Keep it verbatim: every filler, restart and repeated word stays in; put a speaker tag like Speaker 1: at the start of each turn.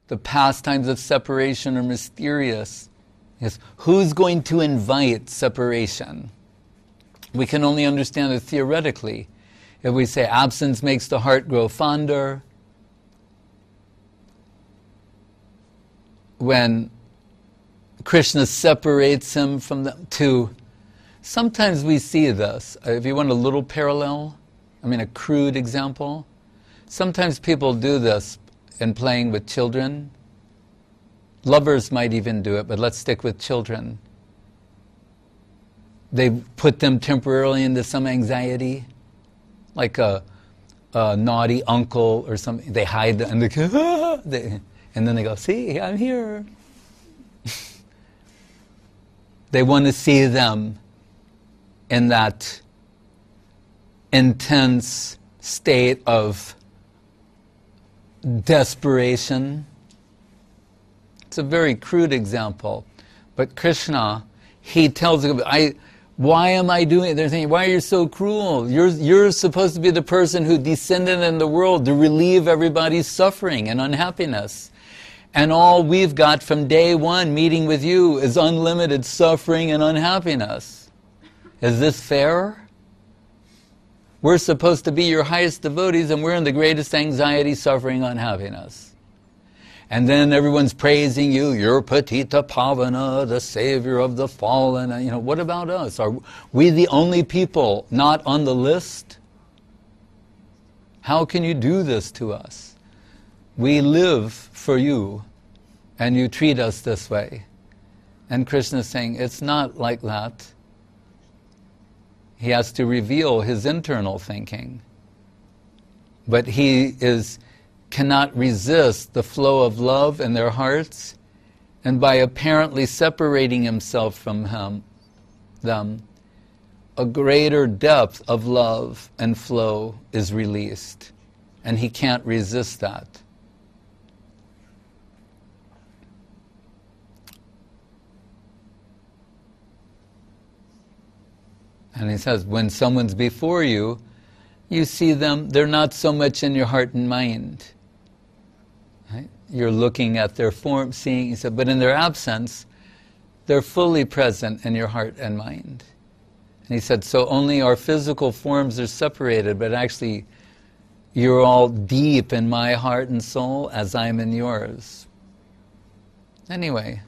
Speaker 1: The pastimes of separation are mysterious. Yes. Who's going to invite separation? We can only understand it theoretically. If we say absence makes the heart grow fonder, when Krishna separates him from them, to sometimes we see this. If you want a little parallel, I mean a crude example, sometimes people do this in playing with children. Lovers might even do it, but let's stick with children. They put them temporarily into some anxiety, like a, a naughty uncle or something. They hide and they, ah! they, and then they go, see, I'm here. They want to see them in that intense state of desperation. It's a very crude example, but Krishna, he tells them, I, why am I doing it? They're thinking, why are you so cruel? You're, you're supposed to be the person who descended in the world to relieve everybody's suffering and unhappiness. And all we've got from day one meeting with you is unlimited suffering and unhappiness. Is this fair? We're supposed to be your highest devotees and we're in the greatest anxiety, suffering, unhappiness. And then everyone's praising you, you're Patita Pavana, the savior of the fallen. You know, what about us? Are we the only people not on the list? How can you do this to us? We live for you, and you treat us this way. And Krishna is saying, it's not like that. He has to reveal his internal thinking. But he is cannot resist the flow of love in their hearts, and by apparently separating himself from him, them, a greater depth of love and flow is released, and he can't resist that. And he says, when someone's before you, you see them, they're not so much in your heart and mind. Right? You're looking at their form, seeing, he said, but in their absence, they're fully present in your heart and mind. And he said, so only our physical forms are separated, but actually you're all deep in my heart and soul as I'm in yours. Anyway,